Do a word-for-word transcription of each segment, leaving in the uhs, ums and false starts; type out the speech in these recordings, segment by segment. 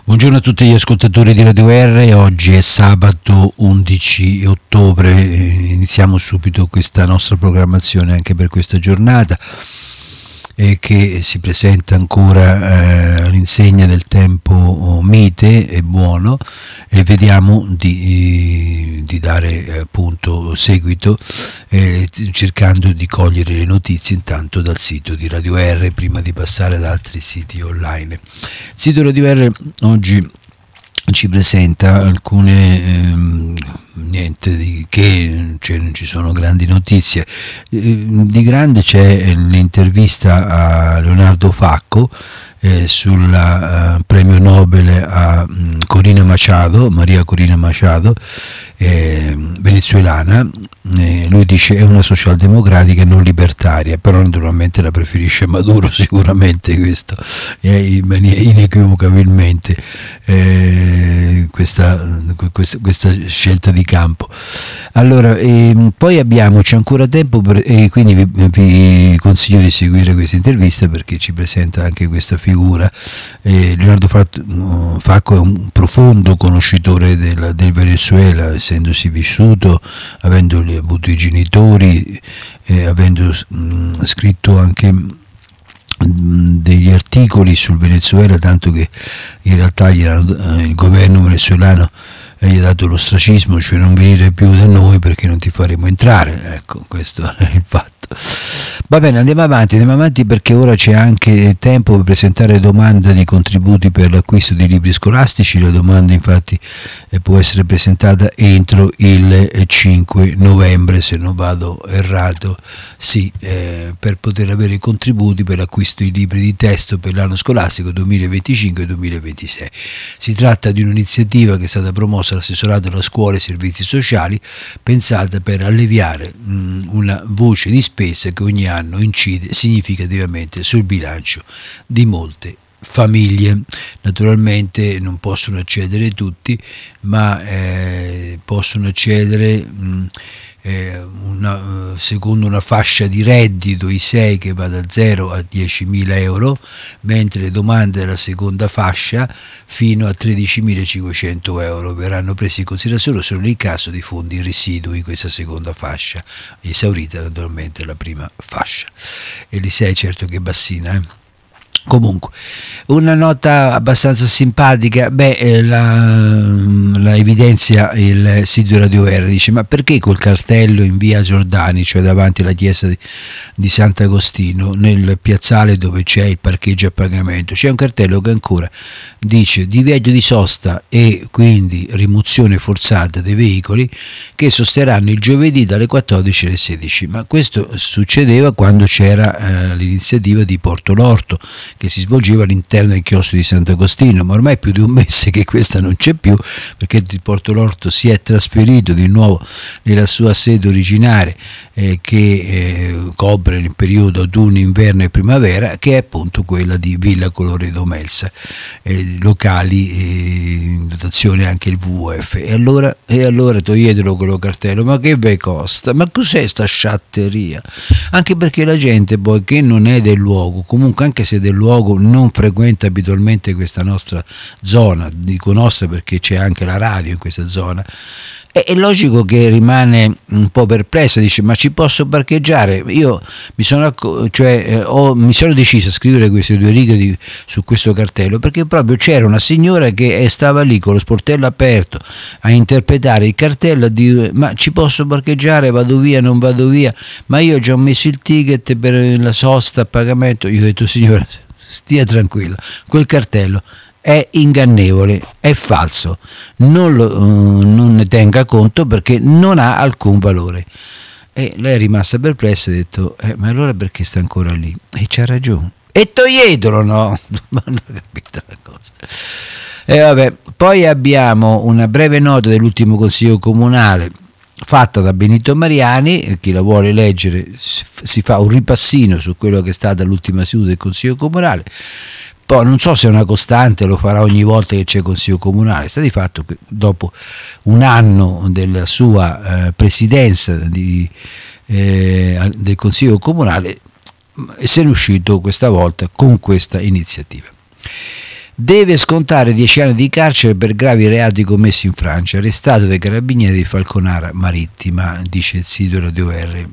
Buongiorno a tutti gli ascoltatori di Radio R, oggi è sabato undici ottobre, iniziamo subito questa nostra programmazione anche per questa giornata eh, che si presenta ancora eh, all'insegna del tempo mite e buono e vediamo di, di dare eh, appunto seguito eh, cercando di cogliere le notizie intanto dal sito di Radio R prima di passare ad altri siti online. Il sito Radio R oggi ci presenta alcune ehm, niente di che, cioè, non ci sono grandi notizie. Eh, di grande c'è l'intervista a Leonardo Facco eh, sul uh, premio Nobel a um, Corina Machado, Maria Corina Machado, eh, venezuelana. Eh, lui dice è una socialdemocratica non libertaria, però naturalmente la preferisce Maduro, sicuramente questo eh, inequivocabilmente eh, questa, questa, questa scelta di campo. Allora eh, poi abbiamo, c'è ancora tempo per, e quindi vi, vi consiglio di seguire questa intervista perché ci presenta anche questa figura. eh, Leonardo Facco è un profondo conoscitore del, del Venezuela, essendosi vissuto, avendo avuto i genitori, eh, avendo mh, scritto anche mh, degli articoli sul Venezuela, tanto che in realtà gli erano, eh, il governo venezuelano eh, gli ha dato l'ostracismo, cioè non venire più da noi perché non ti faremo entrare, ecco, questo è il fatto. Va bene, andiamo avanti, andiamo avanti perché ora c'è anche tempo per presentare domanda di contributi per l'acquisto di libri scolastici. La domanda infatti eh, può essere presentata entro il cinque novembre, se non vado errato, sì, eh, per poter avere i contributi per l'acquisto di libri di testo per l'anno scolastico duemilaventicinque duemilaventisei. Si tratta di un'iniziativa che è stata promossa dall'assessorato alla scuola e servizi sociali, pensata per alleviare mh, una voce di spesa che ogni anno incide significativamente sul bilancio di molte famiglie. Naturalmente non possono accedere tutti, ma eh, possono accedere mh, eh, una, secondo una fascia di reddito, I S E I, che va da zero a diecimila euro, mentre le domande della seconda fascia fino a tredicimilacinquecento euro verranno presi in considerazione solo nel caso di fondi residui in questa seconda fascia, esaurita naturalmente la prima fascia. E l'I S E I certo che è bassina, eh? Comunque, una nota abbastanza simpatica, beh, eh, la, la evidenzia il sito Radio R, dice ma perché quel cartello in via Giordani, cioè davanti alla chiesa di, di Sant'Agostino, nel piazzale dove c'è il parcheggio a pagamento, c'è un cartello che ancora dice divieto di sosta e quindi rimozione forzata dei veicoli che sosterranno il giovedì dalle quattordici alle sedici, ma questo succedeva quando c'era eh, l'iniziativa di Porto Lorto, che si svolgeva all'interno del chiostro di Sant'Agostino, ma ormai è più di un mese che questa non c'è più perché il Porto Lorto si è trasferito di nuovo nella sua sede originaria eh, che eh, copre il periodo autunno, inverno e primavera, che è appunto quella di Villa Colloredo Melsa, eh, locali eh, in dotazione anche il W W F. E allora, e allora toglietelo quello cartello, ma che ve costa? Ma cos'è sta sciatteria? Anche perché la gente poi che non è del luogo, comunque anche se del luogo non frequenta abitualmente questa nostra zona, dico nostra perché c'è anche la radio in questa zona, è, è logico che rimane un po' perplessa, dice ma ci posso parcheggiare? Io mi sono, cioè, eh, ho, mi sono deciso a scrivere queste due righe di, su questo cartello perché proprio c'era una signora che stava lì con lo sportello aperto a interpretare il cartello, a dire ma ci posso parcheggiare, vado via, non vado via, ma io ho già messo il ticket per la sosta a pagamento. Io ho detto signora stia tranquilla, quel cartello è ingannevole, è falso, non, lo, uh, non ne tenga conto perché non ha alcun valore. E lei è rimasta perplessa e ha detto eh, ma allora perché sta ancora lì? E c'ha ragione, e toglietelo, no? Ma non ho capito la cosa. E vabbè, poi abbiamo una breve nota dell'ultimo consiglio comunale fatta da Benito Mariani. Chi la vuole leggere si fa un ripassino su quello che è stata l'ultima seduta del Consiglio Comunale. Poi non so se è una costante, lo farà ogni volta che c'è Consiglio Comunale. Sta di fatto che dopo un anno della sua eh, presidenza di, eh, del Consiglio Comunale se ne è uscito questa volta con questa iniziativa. deve scontare dieci anni di carcere per gravi reati commessi in Francia, arrestato dai carabinieri di Falconara Marittima, dice il sito Radio R.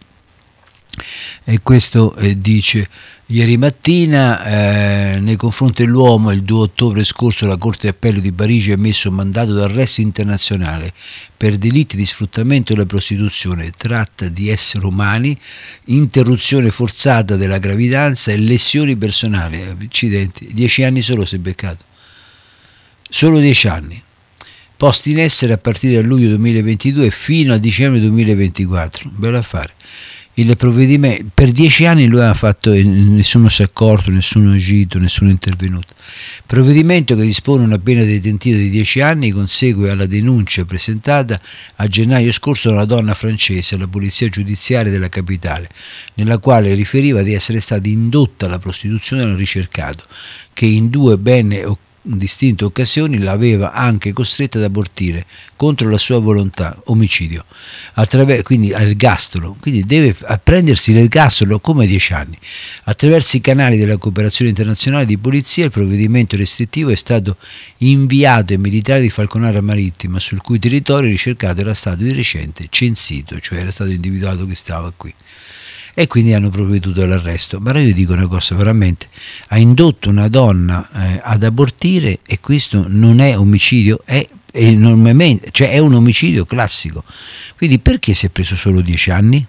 E questo eh, dice: ieri mattina eh, nei confronti dell'uomo il due ottobre scorso la Corte d'Appello di Parigi ha emesso un mandato d'arresto internazionale per delitti di sfruttamento della prostituzione, tratta di esseri umani, interruzione forzata della gravidanza e lesioni personali. Accidenti, dieci anni solo si è beccato, solo dieci anni, posti in essere a partire da luglio duemilaventidue fino a dicembre duemilaventiquattro. Bello affare. Il provvedimento per dieci anni lui ha fatto e nessuno si è accorto, nessuno è agito, nessuno è intervenuto. Provvedimento che dispone una pena detentiva di dieci anni consegue alla denuncia presentata a gennaio scorso da una donna francese alla polizia giudiziaria della capitale, nella quale riferiva di essere stata indotta alla prostituzione da un ricercato che in due ben distinte occasioni l'aveva anche costretta ad abortire contro la sua volontà, omicidio, attraverso, quindi all'ergastolo, quindi deve prendersi l'ergastolo come dieci anni. Attraverso i canali della cooperazione internazionale di polizia il provvedimento restrittivo è stato inviato ai militari di Falconara Marittima, sul cui territorio il ricercato era stato di recente censito, cioè era stato individuato che stava qui. E quindi hanno provveduto all'arresto. Ma io dico una cosa, veramente, ha indotto una donna eh, ad abortire, e questo non è omicidio, è enormemente, cioè è un omicidio classico. Quindi perché si è preso solo dieci anni?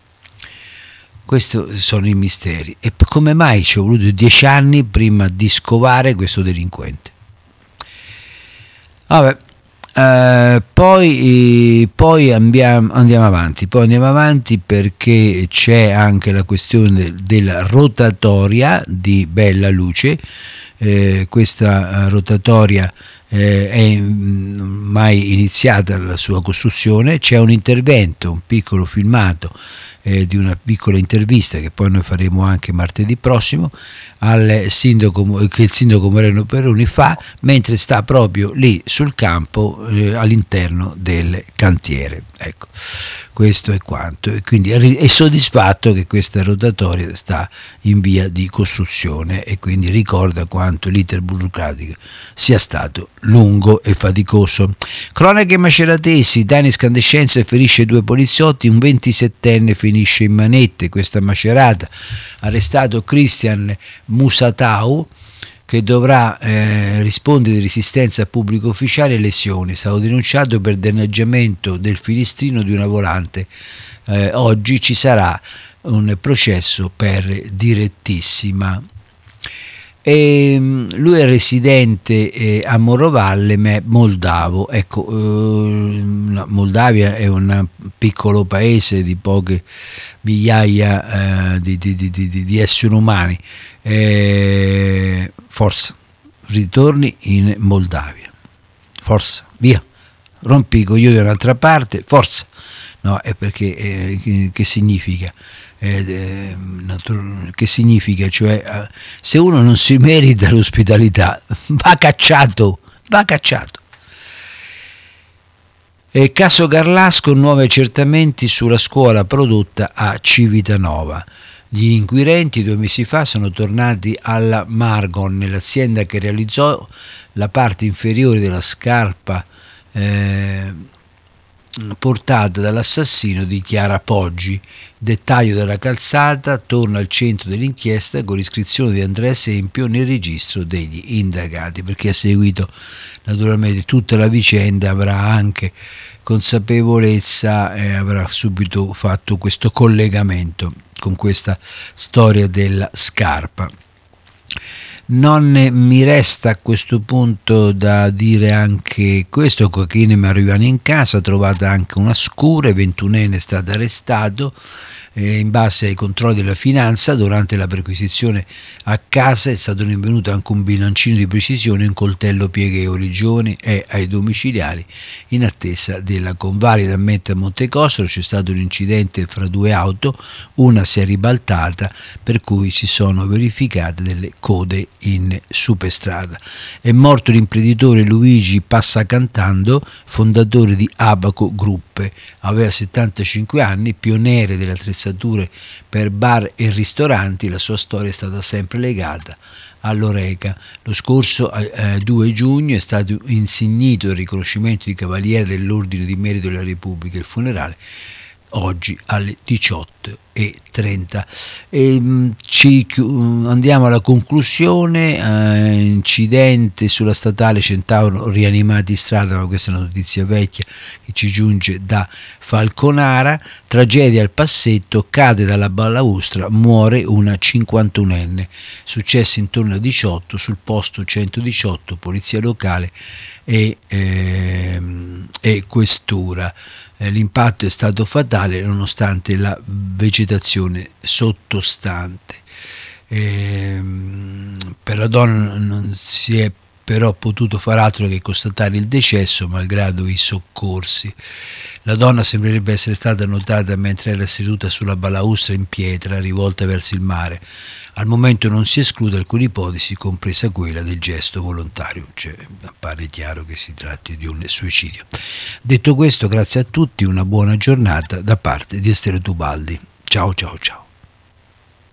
Questi sono i misteri. E come mai ci è voluto dieci anni prima di scovare questo delinquente? Vabbè. Uh, poi, poi andiamo, andiamo avanti poi andiamo avanti perché c'è anche la questione della rotatoria di Bella Luce. Eh, questa rotatoria eh, è mai iniziata la sua costruzione. C'è un intervento, un piccolo filmato eh, di una piccola intervista che poi noi faremo anche martedì prossimo al sindaco, che il sindaco Moreno Peroni fa mentre sta proprio lì sul campo eh, all'interno del cantiere. Ecco, questo è quanto, e quindi è soddisfatto che questa rotatoria sta in via di costruzione e quindi ricorda quanto l'iter burocratico sia stato lungo e faticoso. Cronache maceratesi: danni incandescenza e ferisce due poliziotti, un ventisettenne finisce in manette. Questa Macerata, arrestato Christian Musatau, che dovrà eh, rispondere di resistenza a pubblico ufficiale e lesioni. È stato denunciato per danneggiamento del finestrino di una volante. Eh, oggi ci sarà un processo per direttissima. E, lui è residente eh, a Morovalle, ma è moldavo. Ecco, eh, la Moldavia è un piccolo paese di poche migliaia eh, di, di, di, di, di esseri umani. Eh, forza, ritorni in Moldavia, forza, via, rompi i coglioni da un'altra parte, forza. No, è perché eh, che, che significa? Eh, natur- che significa? Cioè, eh, se uno non si merita l'ospitalità, va cacciato, va cacciato. E caso Garlasco, nuovi accertamenti sulla scuola prodotta a Civitanova. Gli inquirenti due mesi fa sono tornati alla Margon, nell'azienda che realizzò la parte inferiore della scarpa eh, portata dall'assassino di Chiara Poggi. Dettaglio della calzata torna al centro dell'inchiesta con l'iscrizione di Andrea Sempio nel registro degli indagati. Perché ha seguito naturalmente tutta la vicenda avrà anche consapevolezza e avrà subito fatto questo collegamento con questa storia della scarpa. Non mi resta a questo punto da dire anche questo: cocaina e marijuana in casa, trovata anche una scura, ventunenne è stato arrestato eh, in base ai controlli della finanza. Durante la perquisizione a casa è stato rinvenuto anche un bilancino di precisione e un coltello pieghevole. Il giovane è ai domiciliari in attesa della convalida. A Mette a Montecostolo c'è stato un incidente fra due auto, una si è ribaltata per cui si sono verificate delle code in superstrada. È morto l'imprenditore Luigi Passacantando, fondatore di Abaco Group. Aveva settantacinque anni, pioniere dell'attrezzatura attrezzature per bar e ristoranti. La sua storia è stata sempre legata all'Horeca. Lo scorso eh, due giugno è stato insignito il riconoscimento di Cavaliere dell'Ordine di Merito della Repubblica. Il funerale oggi alle diciotto e trenta. E, mh, ci andiamo alla conclusione. Eh, incidente sulla statale Centauro, rianimati in strada, ma questa è una notizia vecchia che ci giunge da Falconara. Tragedia al Passetto, cade dalla balaustra, muore una cinquantunenne. Successo intorno alle diciotto sul posto centodiciotto, polizia locale e, ehm, e questura. Eh, l'impatto è stato fatale nonostante la vegetazione sottostante. Ehm, per la donna non si è però potuto far altro che constatare il decesso malgrado i soccorsi. La donna sembrerebbe essere stata notata mentre era seduta sulla balaustra in pietra rivolta verso il mare. Al momento non si esclude alcune ipotesi, compresa quella del gesto volontario, cioè appare chiaro che si tratti di un suicidio. Detto questo, grazie a tutti, una buona giornata da parte di Estero Tubaldi. Ciao ciao ciao.